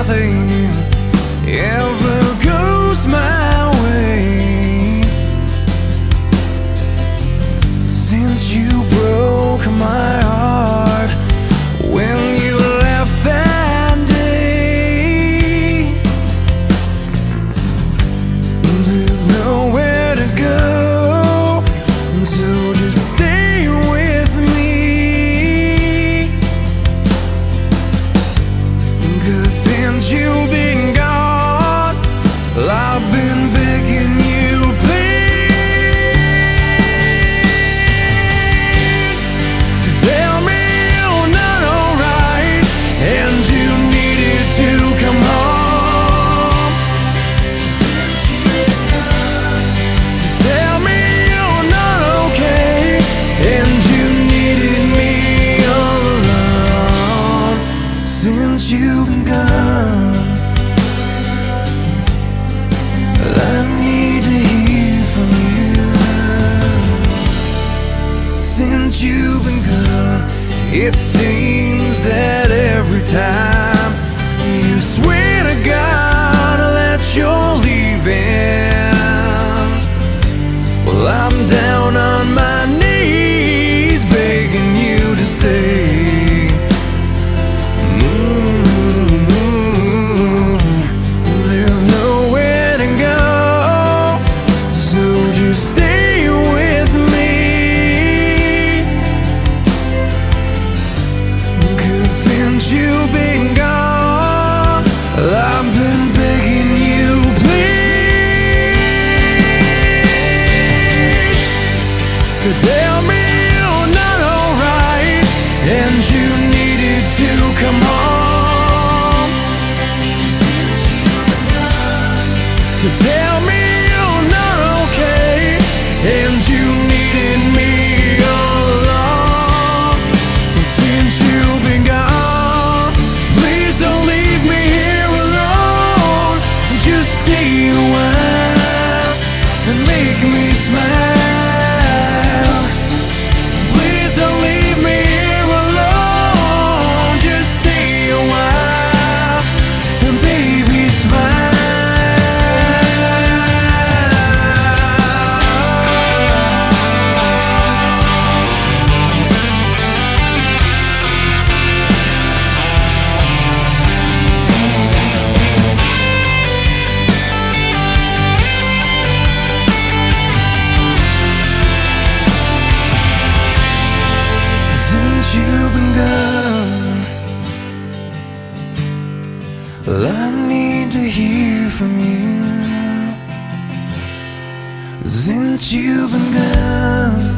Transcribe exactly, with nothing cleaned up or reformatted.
nothing ever goes my way. Since you broke my heart when you left that day, there's nowhere to go, so just stay with me. 'Cause since you've been gone, I've been begging you, please, to tell me you're not alright and you needed to come home. To tell me you're not okay and you needed me all alone. Since you've been gone, I need to hear from you. Since you've been gone, it seems that every time you swear to God that you're leaving, well, I'm down on my knees begging you to stay. Since you've been gone, I've been begging you, please, to tell me you're not alright and you needed to come home. To tell me you're not okay and you needed me all along. Since you've been gone, please don't leave me here alone. Just stay a while and make me smile. Please don't leave me here alone. Just stay a while and baby smile. You've been gone, well, I need to hear from you. Since you've been gone,